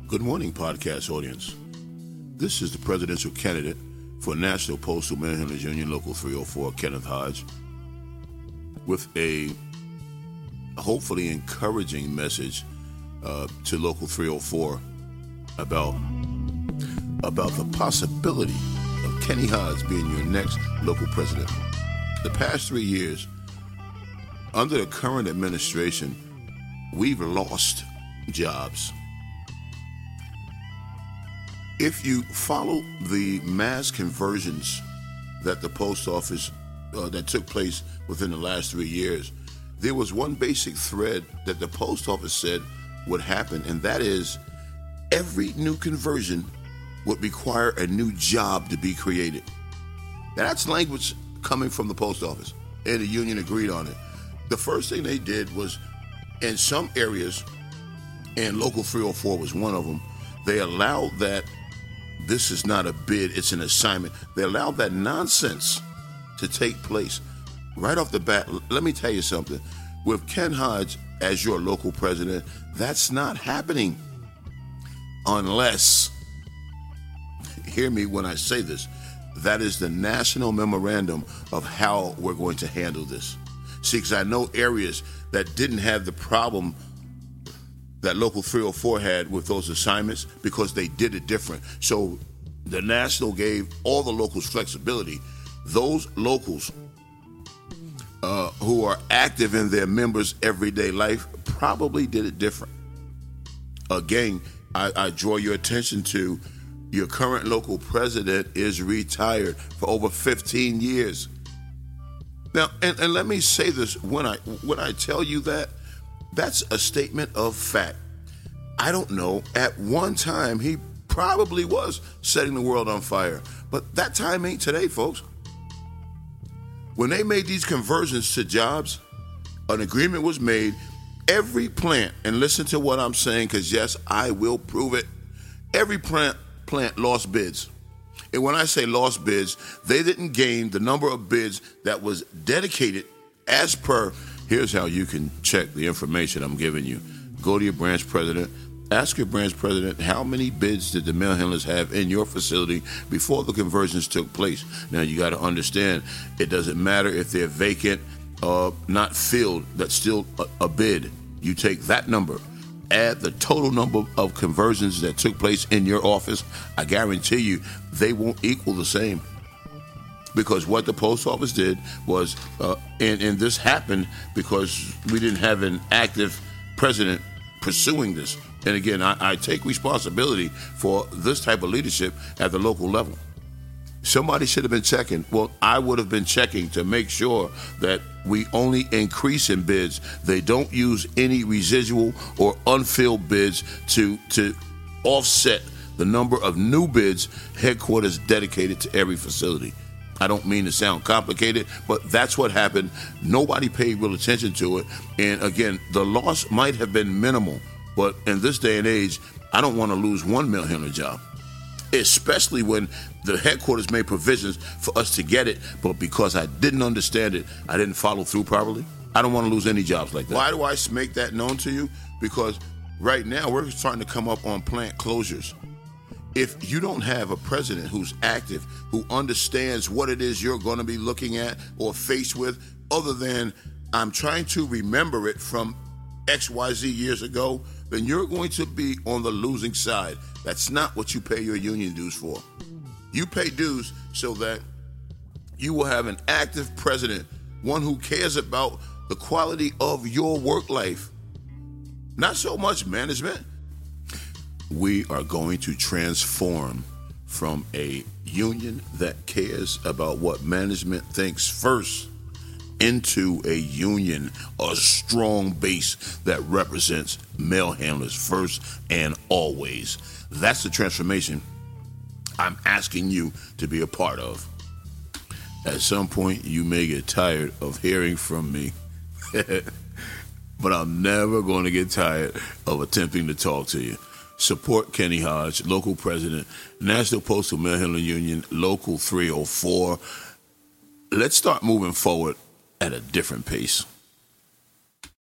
Good morning, podcast audience. This is the presidential candidate for National Postal Mail-Handlers Union Local 304, Kenneth Hodge, with a hopefully encouraging message to Local 304 about the possibility of Kenny Hodge being your next local president. The past 3 years, under the current administration, we've lost jobs. If you follow the mass conversions that the post office that took place within the last 3 years, there was one basic thread that the post office said would happen, and that is every new conversion would require a new job to be created. Now, that's language coming from the post office, and the union agreed on it. The first thing they did was, in some areas, and Local 304 was one of them, they allowed that this is not a bid, it's an assignment. They allowed that nonsense to take place. Right off the bat, let me tell you something. With Ken Hodge as your local president, that's not happening unless, hear me when I say this, that is the national memorandum of how we're going to handle this. See, because I know areas that didn't have the problem that Local 304 had with those assignments because they did it different. So the national gave all the locals flexibility. Those locals who are active in their members' everyday life probably did it different. Again, I draw your attention to your current local president is retired for over 15 years. Now, and let me say this, when I tell you that, that's a statement of fact. I don't know, at one time he probably was setting the world on fire, but that time ain't today, folks. When they made these conversions to jobs, an agreement was made. Every plant, and listen to what I'm saying, because yes, I will prove it, every plant lost bids. And when I say lost bids, they didn't gain the number of bids that was dedicated as per. Here's how you can check the information I'm giving you. Go to your branch president. Ask your branch president, how many bids did the mail handlers have in your facility before the conversions took place? Now, you got to understand, it doesn't matter if they're vacant or not filled, that's still a bid. You take that number, add the total number of conversions that took place in your office, I guarantee you they won't equal the same. Because what the post office did was, and this happened because we didn't have an active president pursuing this. And again, I take responsibility for this type of leadership at the local level. Somebody should have been checking. Well, I would have been checking to make sure that we only increase in bids. They don't use any residual or unfilled bids to offset the number of new bids headquarters dedicated to every facility. I don't mean to sound complicated, but that's what happened. Nobody paid real attention to it. And again, the loss might have been minimal, but in this day and age, I don't want to lose one mail handler job, especially when the headquarters made provisions for us to get it, but because I didn't understand it, I didn't follow through properly. I don't want to lose any jobs like that. Why do I make that known to you? Because right now we're starting to come up on plant closures. If you don't have a president who's active, who understands what it is you're going to be looking at or faced with, other than I'm trying to remember it from XYZ years ago, then you're going to be on the losing side. That's not what you pay your union dues for. You pay dues so that you will have an active president, one who cares about the quality of your work life, not so much management. We are going to transform from a union that cares about what management thinks first into a union, a strong base that represents mail handlers first and always. That's the transformation I'm asking you to be a part of. At some point, you may get tired of hearing from me, but I'm never going to get tired of attempting to talk to you. Support Kenny Hodge, local president, National Postal Mail Handler Union, Local 304. Let's start moving forward at a different pace.